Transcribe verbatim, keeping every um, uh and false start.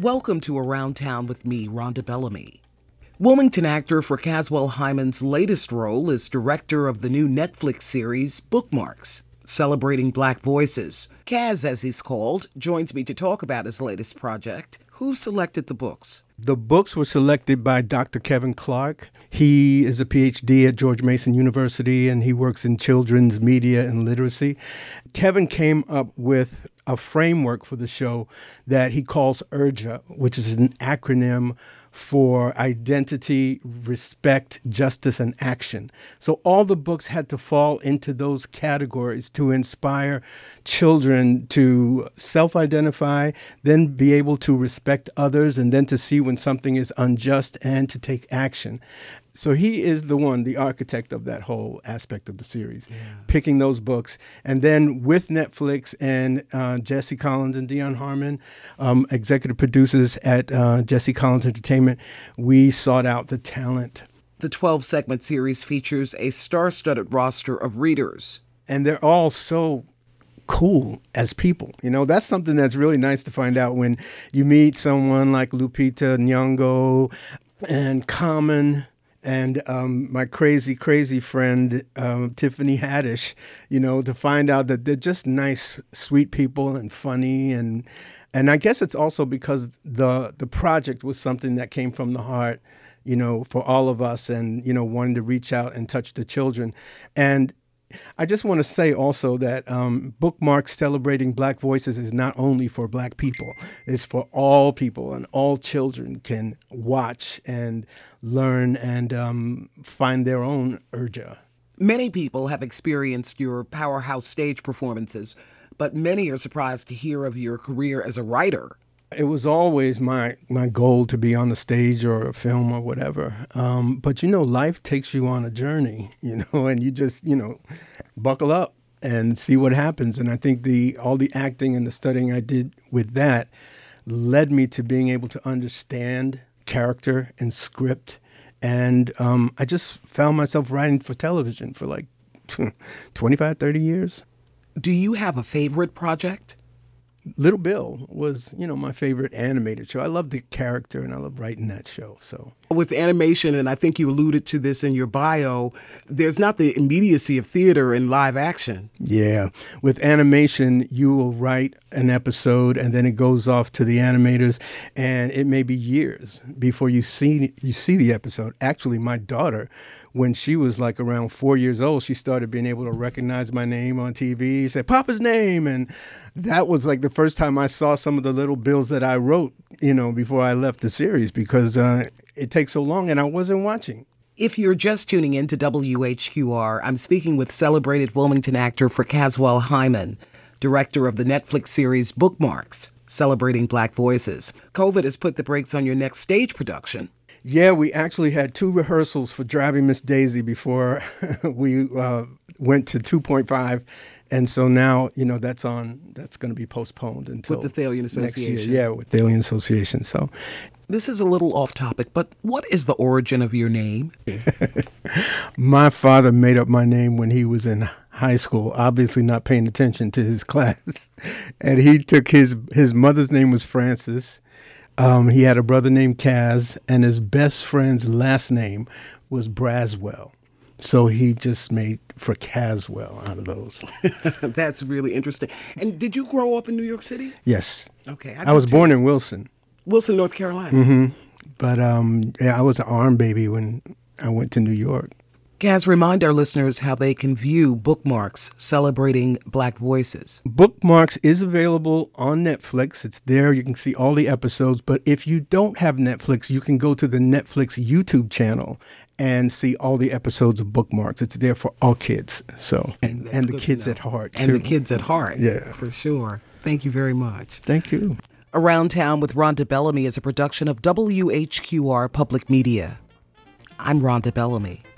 Welcome to Around Town with me, Rhonda Bellamy. Wilmington actor for Caswell Hyman's latest role is director of the new Netflix series Bookmarks, celebrating Black voices. Kaz, as he's called, joins me to talk about his latest project. Who selected the books? The books were selected by Doctor Kevin Clark. He is a P H D at George Mason University, and he works in children's media and literacy. Kevin came up with a framework for the show that he calls URJA, which is an acronym for identity, respect, justice, and action. So all the books had to fall into those categories to inspire children to self-identify, then be able to respect others, and then to see when something is unjust and to take action. So he is the one, the architect of that whole aspect of the series, yeah. Picking those books. And then with Netflix and uh, Jesse Collins and Dion Harmon, um, executive producers at uh, Jesse Collins Entertainment, we sought out the talent. The twelve-segment series features a star-studded roster of readers. And they're all so cool as people. You know, that's something that's really nice to find out when you meet someone like Lupita Nyong'o and Common, and um, my crazy, crazy friend, um, Tiffany Haddish, you know, to find out that they're just nice, sweet people and funny. And and I guess it's also because the the project was something that came from the heart, you know, for all of us, and, you know, wanting to reach out and touch the children. And I just want to say also that um, Bookmarks Celebrating Black Voices is not only for Black people. It's for all people, and all children can watch and learn and um, find their own URJA. Many people have experienced your powerhouse stage performances, but many are surprised to hear of your career as a writer. It was always my, my goal to be on the stage or a film or whatever. Um, but, you know, life takes you on a journey, you know, and you just, you know, buckle up and see what happens. And I think the all the acting and the studying I did with that led me to being able to understand character and script. And um, I just found myself writing for television for like twenty-five, thirty years. Do you have a favorite project? Little Bill was, you know, my favorite animated show. I love the character, and I love writing that show. So with animation, and I think you alluded to this in your bio, there's not the immediacy of theater and live action. Yeah. With animation, you will write an episode, and then it goes off to the animators, and it may be years before you see you see the episode. Actually, my daughter, when she was like around four years old, she started being able to recognize my name on T V, say Papa's name. And that was like the first time I saw some of the Little Bills that I wrote, you know, before I left the series, because uh, it takes so long and I wasn't watching. If you're just tuning in to W H Q R, I'm speaking with celebrated Wilmington actor for Caswell Hyman, director of the Netflix series Bookmarks, celebrating Black voices. COVID has put the brakes on your next stage production. Yeah, we actually had two rehearsals for Driving Miss Daisy before we uh, went to two point five. And so now, you know, that's on, that's going to be postponed until with the Thalian Association. Next year. Yeah, with Thalian Association. So this is a little off topic, but what is the origin of your name? My father made up my name when he was in high school, obviously not paying attention to his class. And he took his, his mother's name was Francis. Um, he had a brother named Kaz, and his best friend's last name was Braswell. So he just made for Caswell out of those. That's really interesting. And did you grow up in New York City? Yes. Okay. I, I was too. born in Wilson. Wilson, North Carolina. Mm-hmm. But um, yeah, I was an arm baby when I went to New York. Kaz, remind our listeners how they can view Bookmarks Celebrating Black Voices. Bookmarks is available on Netflix. It's there. You can see all the episodes. But if you don't have Netflix, you can go to the Netflix YouTube channel and see all the episodes of Bookmarks. It's there for all kids. So and, and the kids at heart, too. And the kids at heart. Yeah. For sure. Thank you very much. Thank you. Around Town with Rhonda Bellamy is a production of W H Q R Public Media. I'm Rhonda Bellamy.